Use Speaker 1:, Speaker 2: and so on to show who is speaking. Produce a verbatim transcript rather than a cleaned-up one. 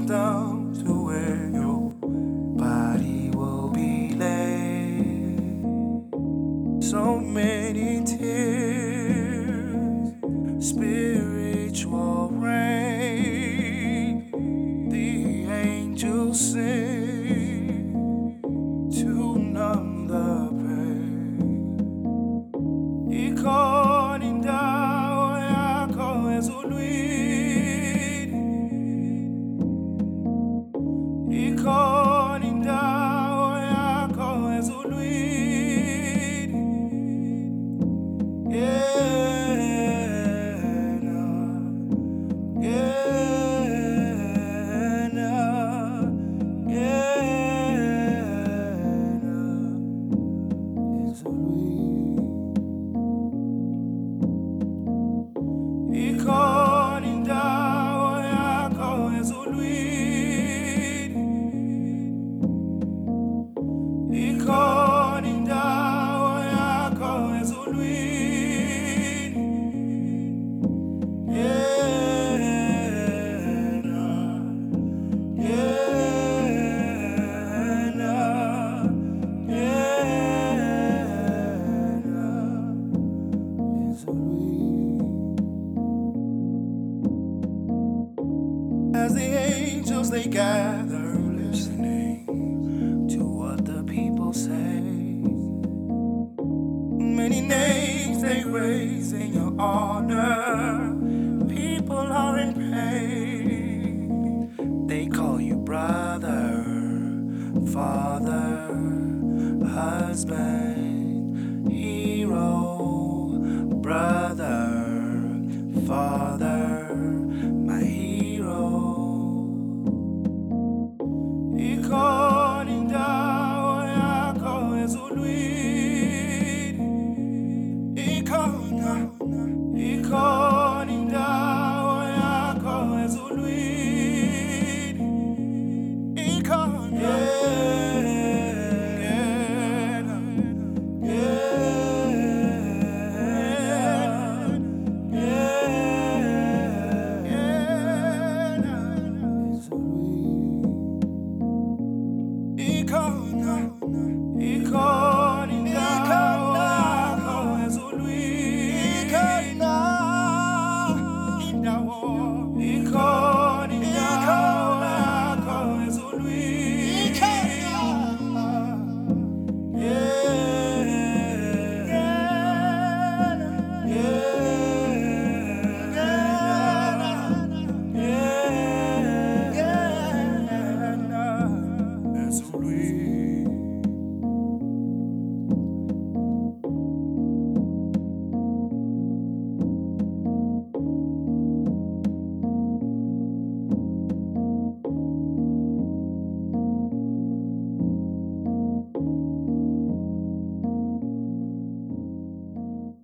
Speaker 1: come down to where your body will be laid. So many tears, spiritual rain, the angels sing to numb the pain. Ikoninda yakho ezulwini, ikoninda yakho ezulwini, yena, yena, yena ezulwini. Ikhona indawo yakho ezulwini, ikhona indawo yakho ezulwini, yena, yena, yena ezulwini. As the angels they gather, listening to what the people say, many names they raise in your honor. People are in pain. They call you brother, father, husband, hero, brother, father.